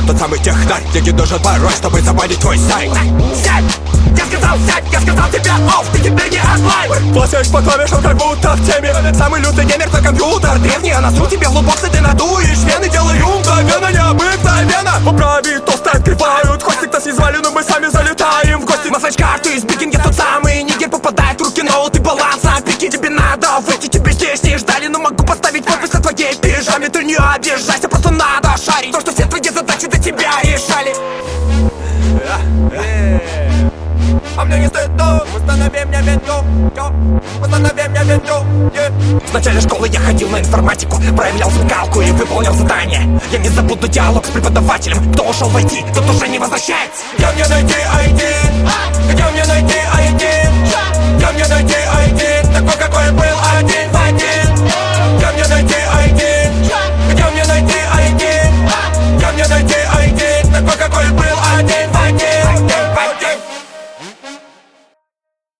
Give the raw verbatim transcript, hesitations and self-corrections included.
тот самый технарь, где нужен пароль, чтобы забанить твой сайт. Сядь! Я сказал сядь, я сказал тебе офф, ты теперь не онлайн. Платишь по клавишам, как будто в теме. Самый лютый геймер, то компьютер древний. Я насру тебе в лутбоксы, ты надуешь вены. Делаю мгновенно, необыкновенно. Поправи, толсто открывают хостик-то съезвали, но мы сами залетаем в гости. Массаж-карты из бикинги тот самый нигер попадает в руки, ноут и баланс. А прикинь, тебе надо выйти, тебе здесь не ждали. Но могу поставить подпись на твоей пижаме. Ты не обижайся, просто надо шарить. То, что все твои задачи до тебя решали. А мне не стыдно, установи мне винду, установи мне винду, yeah. В начале школы я ходил на информатику, проявлял смекалку и выполнял задание. Я не забуду диалог с преподавателем. Кто ушел в ай ти, тот уже не возвращается. Где мне найти ай ти? Где мне найти ай ти? Где мне найти ай ти? Такой, какой был